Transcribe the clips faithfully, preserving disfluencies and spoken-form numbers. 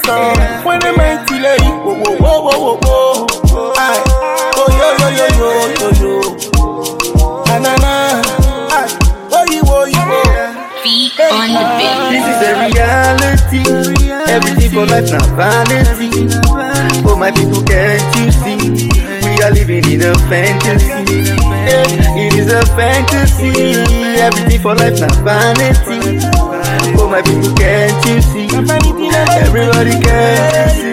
love. When the mighty lady, whoa, whoa, whoa, whoa, whoa, whoa. Aye. Oh, yo, yo, yo, yo, yo, yo. Na, na, na. Aye. Oh, you, oh, you, oh. Feet on the beat. This is a reality. Everything for life now vanity. For my people, can't you see? We are living in a fantasy. It is a fantasy. Everything for life now vanity. For my people, can't you see? Everybody can see.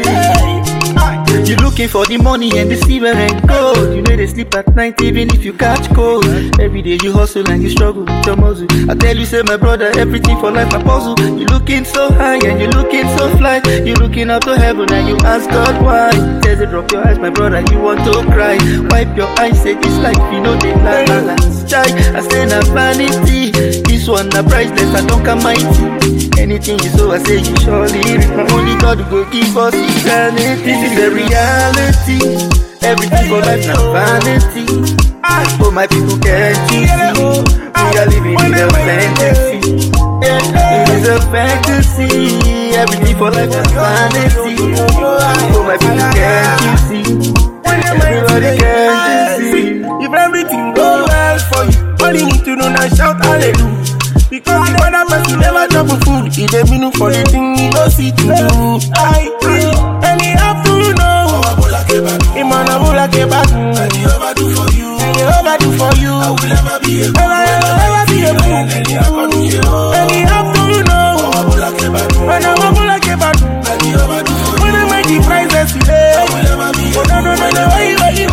You looking for the money and the silver and gold. You know they sleep at night even if you catch cold. Every day you hustle and you struggle with your muscle. I tell you, say my brother, everything for life a puzzle. You looking so high and you looking so fly. You looking up to heaven and you ask God why. Says it, drop your eyes, my brother, you want to cry. Wipe your eyes, say this life, you know they la la la. Chai, I say na vanity. This one na priceless, I don't come mighty. Anything you sow, I say you surely reap. Only God will give us eternity. This is the reality. Everything for life now vanity. For my people, can't you see? We are living in a fantasy. It is a fantasy. Everything for life now vanity. For my people, can't you see? Everybody can't you see? If everything goes well for you, all you need to know now shout hallelujah. Because the other person never drop a food. He dey mean for the thing he go see to do. I and he have to know. Him on a bull like a bat. And he overdo for you. And he overdo for you. I will never be a fool. Never, never be a fool. And he have to know. When I'm a bull like a bat. And he overdo for you. When I make the prices today. I will never be a fool. No, no, no, no, wait, wait,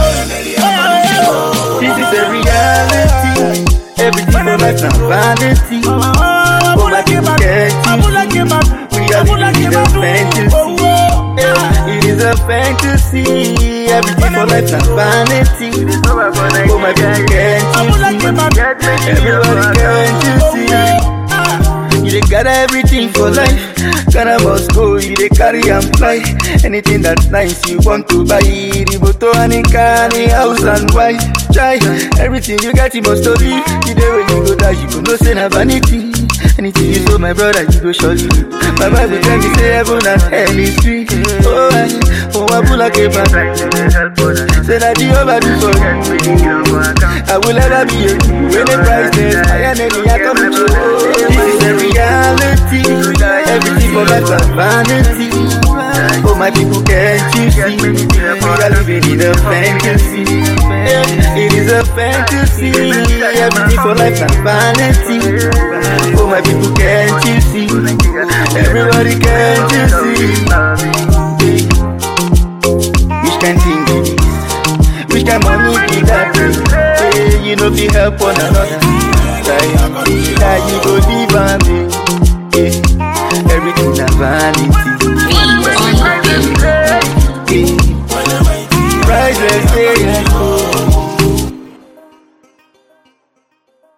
wait. This is a reality. Everything for life now vanity. For my people, can't you see? We are living in a fantasy. It is a fantasy. Everything for life now vanity. For my people, can't you see? Everybody can't you see? You dey gather everything for life. Ghana must go, you dey carry and fly. Anything that's nice you want to buy. Riboto and Ikani, house and wife. Try everything you got, you must leave. The day when you go die, you go no say na vanity. Anything you sow, my brother, you go surely. My Bible tell me say heaven and hell is free. Oh, I, oh, I pull like a man. Say that you overdo for you. I will never be a fool. When the priceless, I am any, I come to you. This is a reality. Everything for life is vanity. Oh, my people, can't you see? We are living in a fantasy. It is a fantasy. Everything for life is vanity. Oh, my people, can't you see? Everybody, can't you see? Which can thing be this? Which can money be that? Hey, you know, if you help one another, that you go live and me. Everything is vanity.